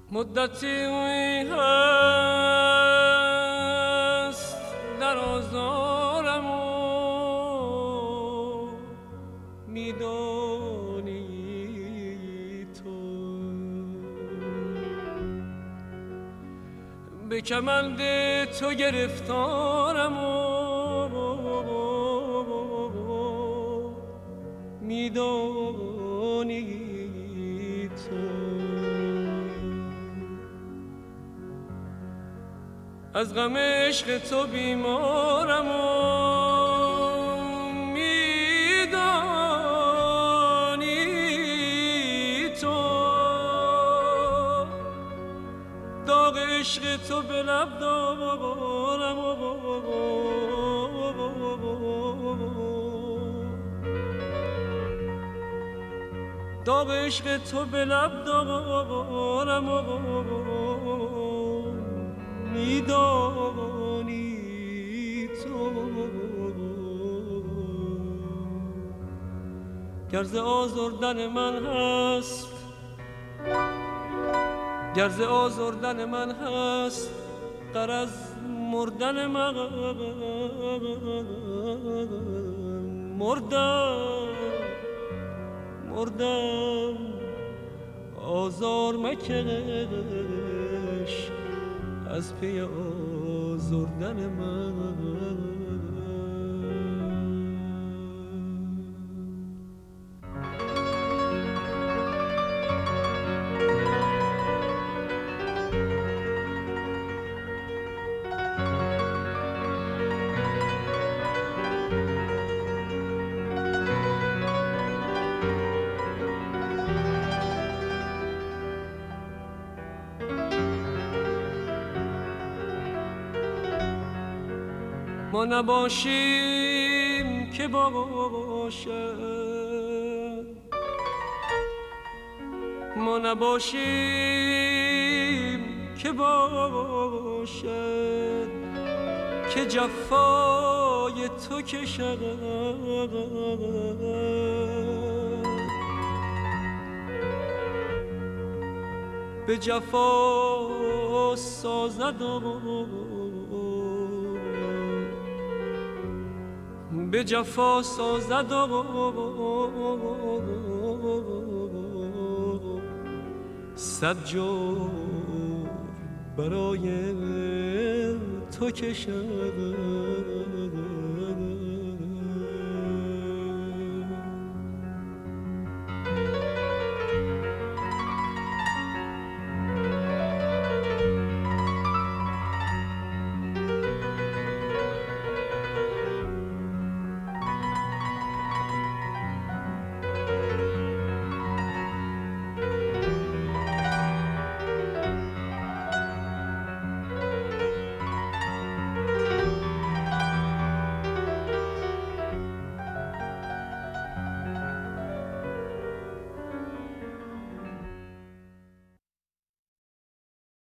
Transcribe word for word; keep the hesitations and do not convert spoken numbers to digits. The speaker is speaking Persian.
مدتی هست در آزارم و میدانی تو به کمند تو گرفتارم و میدانی تو از غم عشق تو بیمارم و میدانی تو داغ عشق تو به لب دارم و داغ عشق تو به لب دارم و میدانی تو گر ز آزردن من هست گر ز آزردن من هست غرض مردن من مردم مردم آزار مکش از پی آزردن من ما نباشیم که باشد ما نباشیم که باشد که جفای تو کشد به جفا سازد به جفا سازد صد جور برای تو کشد